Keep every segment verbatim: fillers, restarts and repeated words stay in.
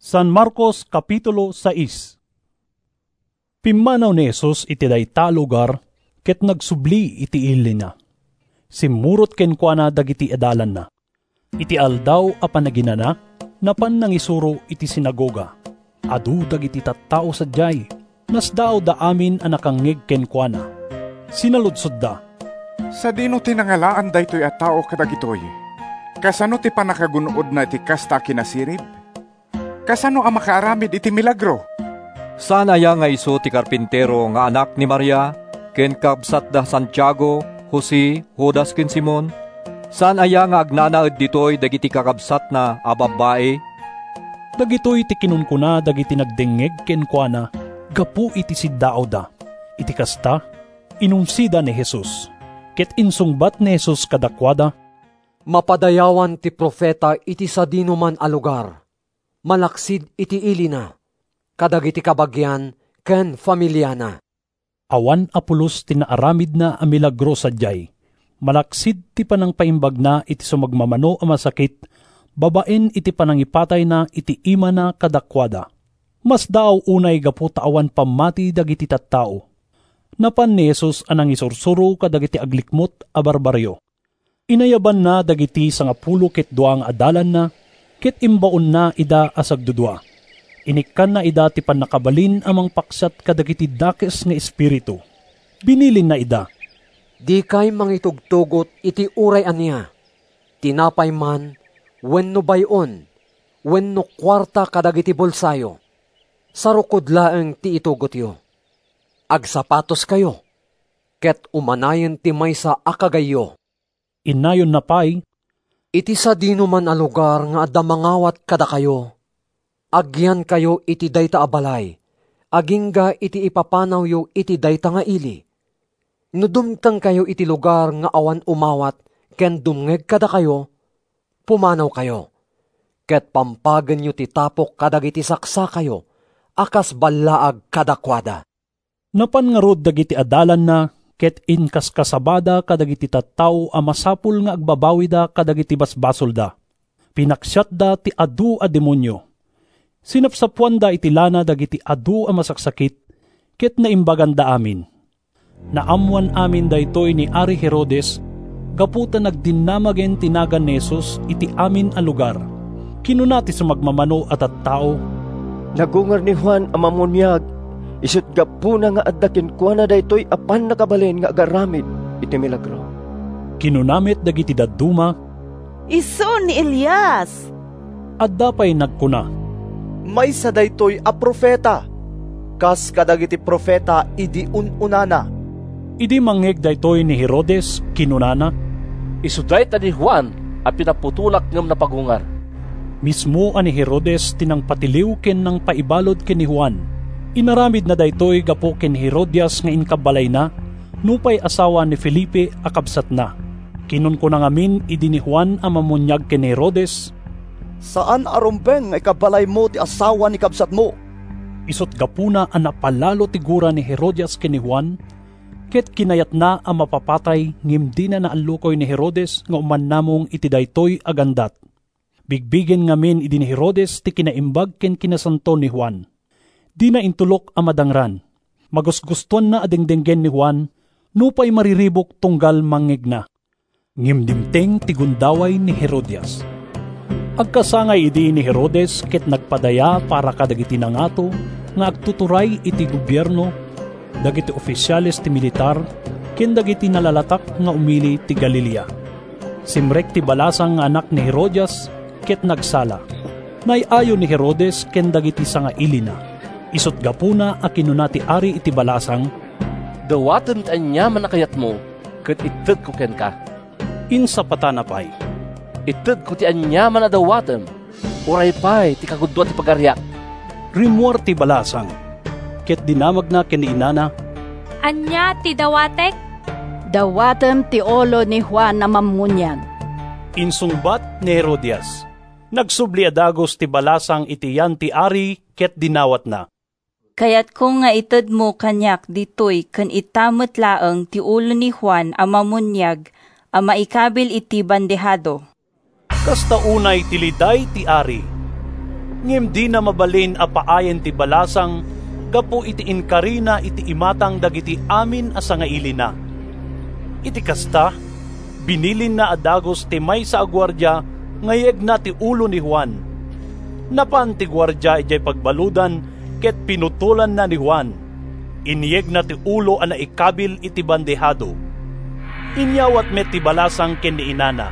San Marcos Kapitulo sais. Pimmanaw ni Jesus iti dayta lugar, ket nagsubli iti ili na. Simurot ken kuana dagiti adalan na. Iti aldaw a panaginana, napan nangisuro iti sinagoga. Adu dagiti tattao sadyay, nasdaaw da amin a nakangngeg ken kuana. Sinaludsod da. Sa dino tinangalaan daytoy a tao kadagitoy? Kasano ti panakagunood na iti kasta kinasirib? Kasano ang makaaramid iti milagro? Sana ya nga iso ti karpintero nga anak ni Maria, ken kabsat da Santiago, Jose, Judas ken Simon? San aya nga agnanaed ditoy dagiti kakabsat na a babae? Dagitoy ti kinunkuna dagiti nagdengeg ken kuana, gapu iti siddaaw da. Iti kasta, inumsida ni Jesus. Ket insungbat ni Jesus kadakwada, mapadayawan ti profeta iti sa dinuman a lugar. Malaksid iti ilina, kadagiti kabagyan ken familyana. Awan apulos tinaaramid na a milagro sadyay. Malaksid ti panang paimbag na iti sumagmamano a masakit, babaen iti panangipatay na iti ima na kadakwada. Mas daaw unay gaputa awan pamati dagiti tattao. Napan ni Jesus anang isursuro kadagiti aglikmot a barbaryo. Inayaban na dagiti sangapulo ket duang adalan na, ket imbaon na ida asagdudua. Inikkan na ida ti panakabalin amang paksat kadagiti dakes nga espiritu. Binilin na ida. Di kay mangitugtugot iti uray aniya. Tinapay man, wenno bayon, wenno kwarta kadagiti bolsayo. Sarukod laeng ti itugot yo. Agsapatos kayo, ket umanayen ti maysa akagayo. Inayon na pay, iti sa dinuman a lugar nga adda mangawat kada kayo. Agyan kayo iti dayta abalay, agingga iti ipapanaw yo iti dayta nga ili. Nudumtang kayo iti lugar nga awan umawat, ken dumngeg kada kayo, pumanaw kayo. Ket pampagan yo ti tapok kadagiti saksa kayo, akas ballaag kadakwada. Napan nga rod dagiti adalan na, ket inkaskasabada kadagiti tattao a masapul nga agbabawi da kadagiti basbasol da. Pinaksyat da ti adu a demonyo. Sinapsapuan da iti lana dagiti adu a masaksakit, ket naimbagan da amin. Naamuan amin da itoy ni Ari Herodes, gaputa nagdinamagen tinagan ni Jesus iti amin a lugar. Kinunati sa magmamano at tattao, nagungar ni Juan ang mamunyag, isut gapuna nga addakin kuana daytoy apan nakabalin nga agaramid iti milagro. Kinunamit dagiti dadduma, iso ni Elias. Adda pay nagkuna, may sa daytoy a profeta, kas kadagiti profeta idi ununana. Idi mangeg daytoy ni Herodes kinunana, isuday ta ni Juan a pinaputulak ngem napagungar. Mismo ani Herodes tinang patiliw ken nang paibalod ken ni Juan. Inaramid na daytoy gapo ken Herodias nga inkabalay na, nupay asawa ni Felipe akabsat na. Kinun ko na ngamin idi ni Juan ang mamunyag ken Herodes, saan arumbeng nga ikabalay mo ti asawa ni kabsat mo? Isot gapuna ang napalalo tigura ni Herodias ken ni Juan, ket kinayat na ang mapapatay ngim di na naalukoy ni Herodes nga umannamong iti daytoy agandat. Bigbigen ngamin idi ni Herodes ti kinaimbag ken kinasanto ni Juan. Di na intulok ang madangran. Magusgustuan na adengdenggen ni Juan, nupay mariribok tunggal mangeg na. Ngimdimteng ti gundaway ni Herodias. Agkasangay idi ni Herodes ket nagpadaya para kadagiti nangato nga agtuturay iti gobyerno, dagiti opisyales ti militar, ken dagiti nalalatak nga umili ti Galilea. Simrek ti balasang nga anak ni Herodias ket nagsala. Nayayo ni Herodes ken dagiti sanga ilina. Isot gapuna a kinunati ari iti balasang, dawaten ti anya manakayat mo, ket ited ko ken ka. Insa patana pay, ited ko ti anya manadawatem, uray pay ti kagudwa ti pagaryak. Rimuar ti balasang, ket dinamag na ken inana, anya ti dawatek? Dawatem ti olo ni Juan na mamunyag. Insungbat ni Herodias, nagsubli adagos ti balasang iti yan ti ari ket dinawat na. Kayat kung nga ited mo kanyak ditoy kan itamot laeng ti ulo ni Juan a mamunyag a maikabil iti bandehado. Kasta unay tiliday ti ari. Ngem di na mabalin a paayen ti balasang, gapo iti inkarina iti imatang dagiti amin asa nga ilina. Iti kasta, binilin na adagos ti may sa agwardya, ngayeg na ti ulo ni Juan. Napan ti gwardya ijay pagbaludan, ket pinutulan na ni Juan. Inyeg na ti ulo ana ikabil iti bandehado. Inyawat met ti balasang ken ni inana.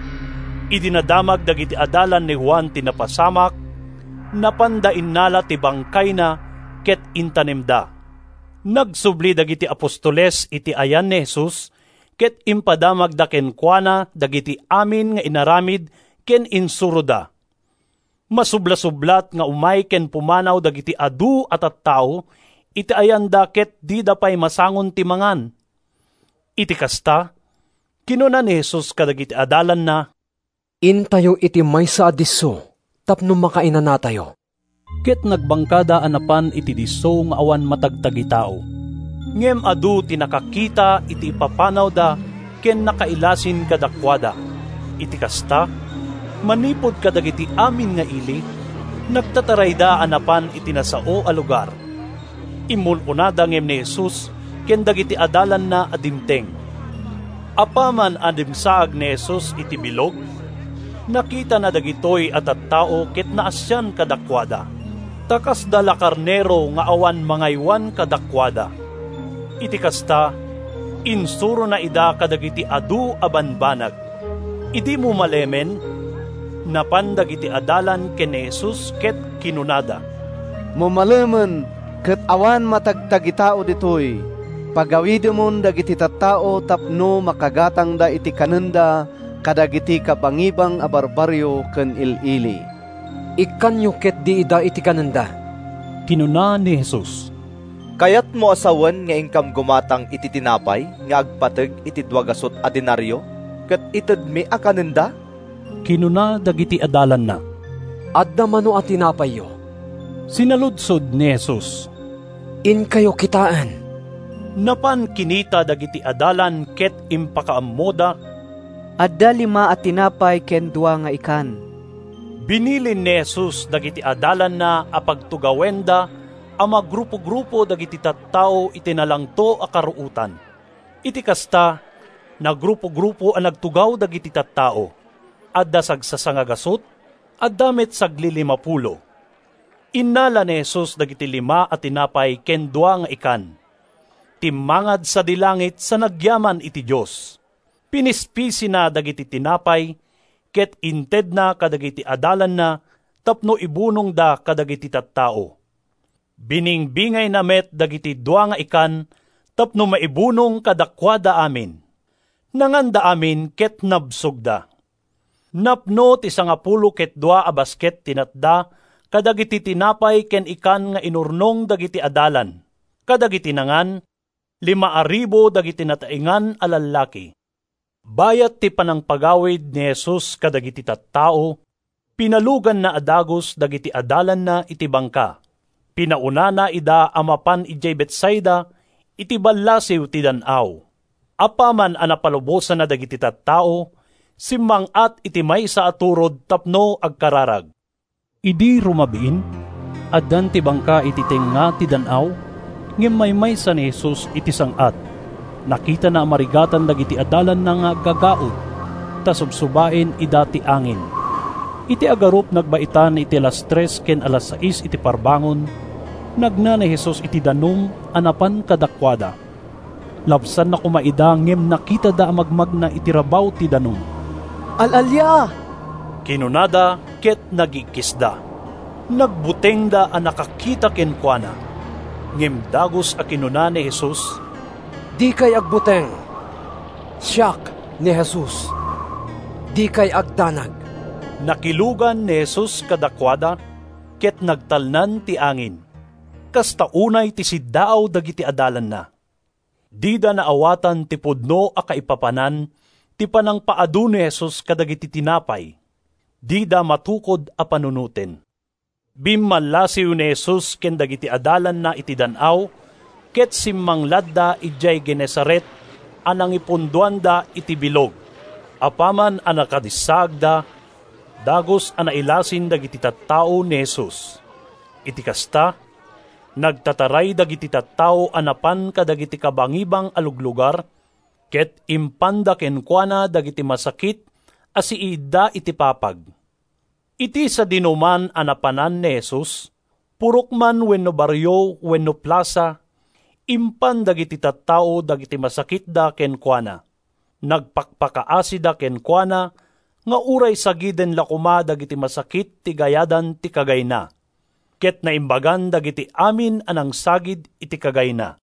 Idinadamag dagiti adalan ni Juan tinapasamak, napanda innala ti bangkay na, ket intanemda. Nagsubli dagiti apostoles iti ayan ni Jesus, ket impadamag da ken kuana dagiti amin nga inaramid ken insuroda. Masubla-sublat nga umay ken pumanaw dagiti adu at at tao, iti ayanda ket di da pay masangon ti mangan. Iti kasta, kinuna ni Jesus kadagiti adalan na, intayo iti maysa a disso, tapno makainan natayo. Ket nagbangkada anapan iti disso nga awan matagtagi tao. Ngem adu tinakakita iti ipapanaw da ken nakailasin kadakwada. Iti kasta, manipod kadagiti amin nga ili, nagtataray da anapan iti nasao a lugar. Imulunada ngem ni Jesus ken dagiti adalan na adimteng. Apaman adimsaag ni Jesus iti bilog, nakita na dagitoy at at tao ket naasyan kadakwada. Takas dala karnero nga awan mangaywan kadakwada. Iti kasta, insuro na ida kadagiti adu abanbanag. Idi mo malemen, napandag iti adalan ken Jesus ket kinunada. Mumalemen, ket awan matagtagi tao ditoy. Pagawidemon dagiti tattao tapno makagatang da iti kanenda kadagiti kabangibang a barbaryo ken ilili. Ikanyo ket di ida iti kanenda. Kinuna ni Jesus, kayat mo asawan nga ingkam gumatang iti tinapay nga agpateg iti dwagasot a denaryo ket ited mi a kanenda? Kinuna dagiti adalan na, adda mano a tinapay yo. Sinaludsod ni Jesus, in kayo kitaan. Napan kinita dagiti adalan ket impakaammoda, adda lima at tinapay ken dua nga ikan. Binilin ni Jesus dagiti adalan na apagtugawenda ama grupo-grupo dagiti tattao itinalangto a karuutan. Iti kasta, na grupo-grupo ang nagtugaw dagiti tattao. Adda sagsasangagasot, adda met saglilimapulo. Innala ni Jesus dagiti lima at tinapay ken dua nga ikan. Timmangad sa dilangit sa nagyaman iti Diyos. Pinispisi na dagiti tinapay, ket inted na kadagiti adalan na, tapno ibunong da kadagiti tattao. Biningbingay na met dagiti dua nga ikan, tapno maibunong kadakwada amin. Nanganda amin ket nabsugda. Napno ti sangapulo ket dua a basket tinatda, kadagiti tinapay ken ikan nga inurnong dagiti adalan. Kadagiti nangan, lima aribo dagiti nataingan a lalaki. Bayat ti panangpagawid ni Jesus kadagiti tattao, pinalugan na adagos dagiti adalan na iti bangka. Pinauna na ida amapan ijay Betsaida, iti ballasiw ti danaw. Apaman anapalubosan na dagiti tattao, simmangat iti may sa aturod tapno agkararag. Idi rumabiin, addan ti bangka iti tenga ti danaw, ngem may sa ni Jesus iti sangat. Nakita na marigatan dagiti adalan na nga gagaod, ta subsubain ida ti angin. Iti agarup nagbaitan iti alas tres ken alas sais iti parbangon, nagna ni Jesus iti danum anapan kadakwada. Labsan na kumaida ngem nakita da magmagna iti rabaw ti danum. Alalya! Kinunada ket nagikisda. Nagbuteng da a nakakita ken kuana. Ngem dagos a kinuna ni Jesus, di kay agbuteng. Siyak ni Jesus. Di kay agdanag. Nakilugan ni Jesus kadakwada, ket nagtalnan ti angin. Kasta unay ti siddaaw dagiti adalan na. Dida naawatan ti pudno a kaipapanan, ti panang paadu ni Jesus kadagiti tinapay. Dida matukod a panunuten. Bimmalasiw ni Jesus ken dagiti adalan na iti danaw, ket simmang ladda ijay Genesaret, anang ipunduanda iti bilog. Apaman anakadisagda, Dagos ana ilasin dagiti tattao ni Jesus. Iti kasta, nagtataray dagiti tattao anapan kadagiti kabangibang aluglugar, ket impanda kenkwana dagiti masakit asi ida iti papag. Iti sa dinuman anapanan ni Jesus, purokman wenno baryo wenno plaza, impan dagiti tattao dagiti masakit da kenkwana. Nagpakpakaasi da kenkwana, nga uray sagiden lakuma dagiti masakit ti gayadan ti kagayna. Ket naimbagan dagiti amin anang sagid iti kagayna.